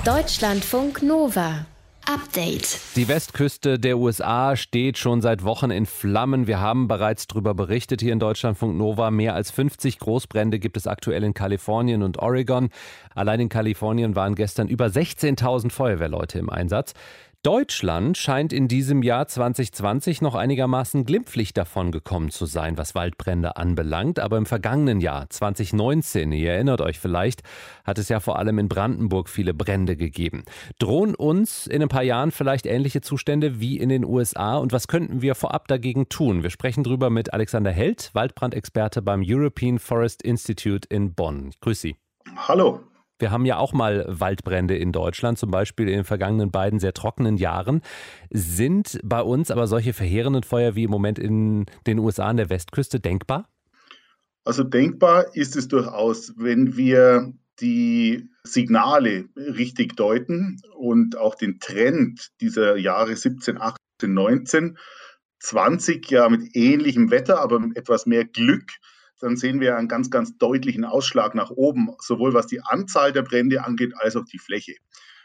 Deutschlandfunk Nova. Update. Die Westküste der USA steht schon seit Wochen in Flammen. Wir haben bereits darüber berichtet hier in Deutschlandfunk Nova. Mehr als 50 Großbrände gibt es aktuell in Kalifornien und Oregon. Allein in Kalifornien waren gestern über 16.000 Feuerwehrleute im Einsatz. Deutschland scheint in diesem Jahr 2020 noch einigermaßen glimpflich davon gekommen zu sein, was Waldbrände anbelangt. Aber im vergangenen Jahr, 2019, ihr erinnert euch vielleicht, hat es ja vor allem in Brandenburg viele Brände gegeben. Drohen uns in ein paar Jahren vielleicht ähnliche Zustände wie in den USA? Und was könnten wir vorab dagegen tun? Wir sprechen drüber mit Alexander Held, Waldbrandexperte beim European Forest Institute in Bonn. Grüß Sie. Hallo. Wir haben ja auch mal Waldbrände in Deutschland, zum Beispiel in den vergangenen beiden sehr trockenen Jahren. Sind bei uns aber solche verheerenden Feuer wie im Moment in den USA an der Westküste denkbar? Also denkbar ist es durchaus, wenn wir die Signale richtig deuten und auch den Trend dieser Jahre 17, 18, 19, 20 ja mit ähnlichem Wetter, aber mit etwas mehr Glück, dann sehen wir einen ganz, ganz deutlichen Ausschlag nach oben, sowohl was die Anzahl der Brände angeht, als auch die Fläche.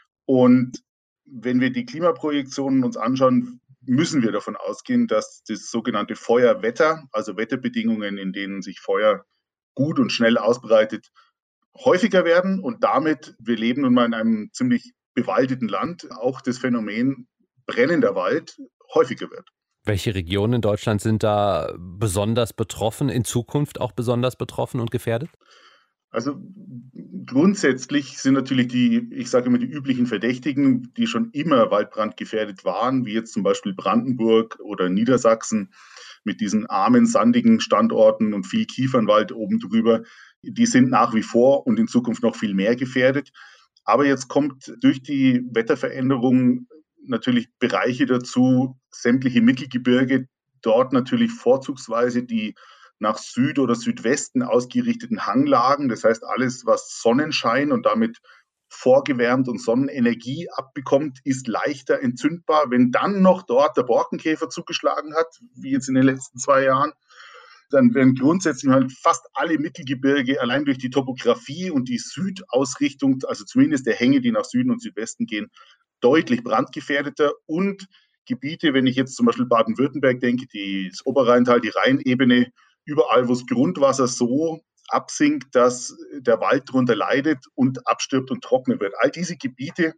Und wenn wir die Klimaprojektionen uns anschauen, müssen wir davon ausgehen, dass das sogenannte Feuerwetter, also Wetterbedingungen, in denen sich Feuer gut und schnell ausbreitet, häufiger werden und damit, wir leben nun mal in einem ziemlich bewaldeten Land, auch das Phänomen brennender Wald häufiger wird. Welche Regionen in Deutschland sind da besonders betroffen, in Zukunft auch besonders betroffen und gefährdet? Also grundsätzlich sind natürlich ich sage immer, die üblichen Verdächtigen, die schon immer waldbrandgefährdet waren, wie jetzt zum Beispiel Brandenburg oder Niedersachsen mit diesen armen, sandigen Standorten und viel Kiefernwald oben drüber, die sind nach wie vor und in Zukunft noch viel mehr gefährdet. Aber jetzt kommt durch die Wetterveränderung natürlich Bereiche dazu, sämtliche Mittelgebirge, dort natürlich vorzugsweise die nach Süd- oder Südwesten ausgerichteten Hanglagen. Das heißt, alles, was Sonnenschein und damit vorgewärmt und Sonnenenergie abbekommt, ist leichter entzündbar. Wenn dann noch dort der Borkenkäfer zugeschlagen hat, wie jetzt in den letzten 2 Jahren, dann werden grundsätzlich halt fast alle Mittelgebirge allein durch die Topografie und die Südausrichtung, also zumindest der Hänge, die nach Süden und Südwesten gehen, deutlich brandgefährdeter. Und Gebiete, wenn ich jetzt zum Beispiel Baden-Württemberg denke, das Oberrheintal, die Rheinebene, überall, wo das Grundwasser so absinkt, dass der Wald darunter leidet und abstirbt und trocknet wird. All diese Gebiete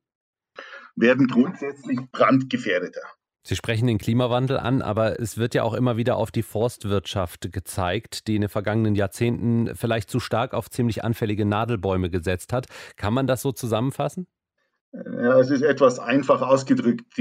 werden grundsätzlich brandgefährdeter. Sie sprechen den Klimawandel an, aber es wird ja auch immer wieder auf die Forstwirtschaft gezeigt, die in den vergangenen Jahrzehnten vielleicht zu stark auf ziemlich anfällige Nadelbäume gesetzt hat. Kann man das so zusammenfassen? Ja, es ist etwas einfach ausgedrückt.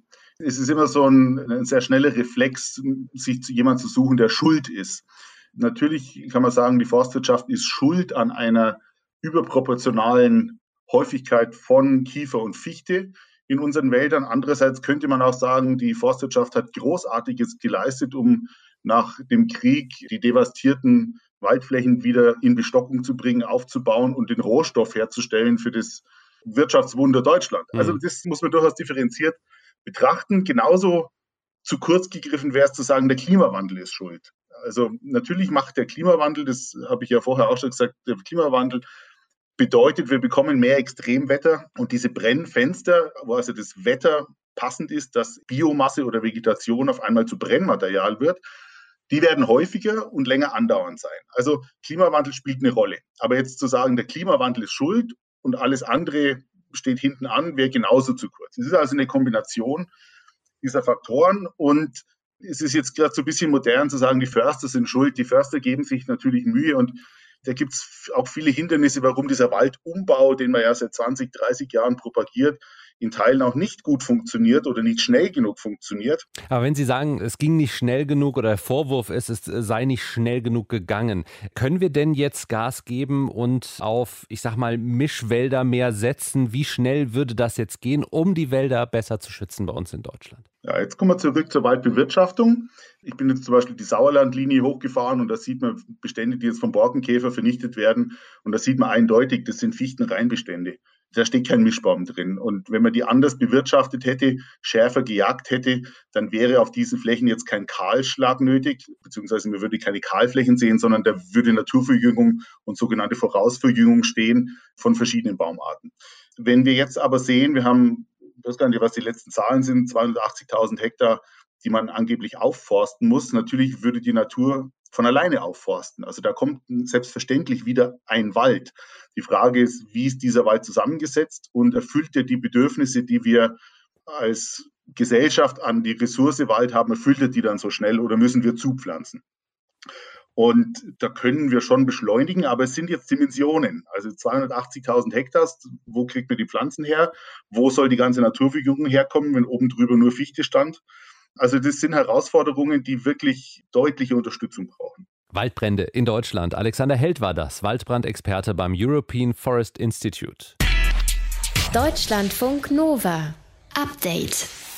Es ist immer so ein sehr schneller Reflex, sich jemanden zu suchen, der schuld ist. Natürlich kann man sagen, die Forstwirtschaft ist schuld an einer überproportionalen Häufigkeit von Kiefer und Fichte in unseren Wäldern. Andererseits könnte man auch sagen, die Forstwirtschaft hat Großartiges geleistet, um nach dem Krieg die devastierten Waldflächen wieder in Bestockung zu bringen, aufzubauen und den Rohstoff herzustellen für das Wirtschaftswunder Deutschland. Also das muss man durchaus differenziert betrachten. Genauso zu kurz gegriffen wäre es zu sagen, der Klimawandel ist schuld. Also natürlich macht der Klimawandel, das habe ich ja vorher auch schon gesagt, der Klimawandel bedeutet, wir bekommen mehr Extremwetter und diese Brennfenster, wo also das Wetter passend ist, dass Biomasse oder Vegetation auf einmal zu Brennmaterial wird, die werden häufiger und länger andauernd sein. Also Klimawandel spielt eine Rolle. Aber jetzt zu sagen, der Klimawandel ist schuld und alles andere steht hinten an, wäre genauso zu kurz. Es ist also eine Kombination dieser Faktoren und es ist jetzt gerade so ein bisschen modern zu sagen, die Förster sind schuld. Die Förster geben sich natürlich Mühe und da gibt es auch viele Hindernisse, warum dieser Waldumbau, den man ja seit 20, 30 Jahren propagiert, in Teilen auch nicht gut funktioniert oder nicht schnell genug funktioniert. Aber wenn Sie sagen, es ging nicht schnell genug oder der Vorwurf ist, es sei nicht schnell genug gegangen, können wir denn jetzt Gas geben und auf, ich sag mal, Mischwälder mehr setzen? Wie schnell würde das jetzt gehen, um die Wälder besser zu schützen bei uns in Deutschland? Ja, jetzt kommen wir zurück zur Waldbewirtschaftung. Ich bin jetzt zum Beispiel die Sauerlandlinie hochgefahren und da sieht man Bestände, die jetzt vom Borkenkäfer vernichtet werden. Und da sieht man eindeutig, das sind Fichtenreinbestände. da steht kein Mischbaum drin. Und wenn man die anders bewirtschaftet hätte, schärfer gejagt hätte, dann wäre auf diesen Flächen jetzt kein Kahlschlag nötig, beziehungsweise man würde keine Kahlflächen sehen, sondern da würde Naturverjüngung und sogenannte Vorausverjüngung stehen von verschiedenen Baumarten. Wenn wir jetzt aber sehen, wir haben, ich weiß gar nicht, was die letzten Zahlen sind, 280.000 Hektar, die man angeblich aufforsten muss. Natürlich würde die Natur von alleine aufforsten. Also da kommt selbstverständlich wieder ein Wald. Die Frage ist, wie ist dieser Wald zusammengesetzt und erfüllt er die Bedürfnisse, die wir als Gesellschaft an die Ressource Wald haben, erfüllt er die dann so schnell oder müssen wir zupflanzen? Und da können wir schon beschleunigen, aber es sind jetzt Dimensionen. Also 280.000 Hektar, wo kriegt man die Pflanzen her? Wo soll die ganze Naturverjüngung herkommen, wenn oben drüber nur Fichte stand? Also das sind Herausforderungen, die wirklich deutliche Unterstützung brauchen. Waldbrände in Deutschland. Alexander Held war das, Waldbrandexperte beim European Forest Institute. Deutschlandfunk Nova. Update.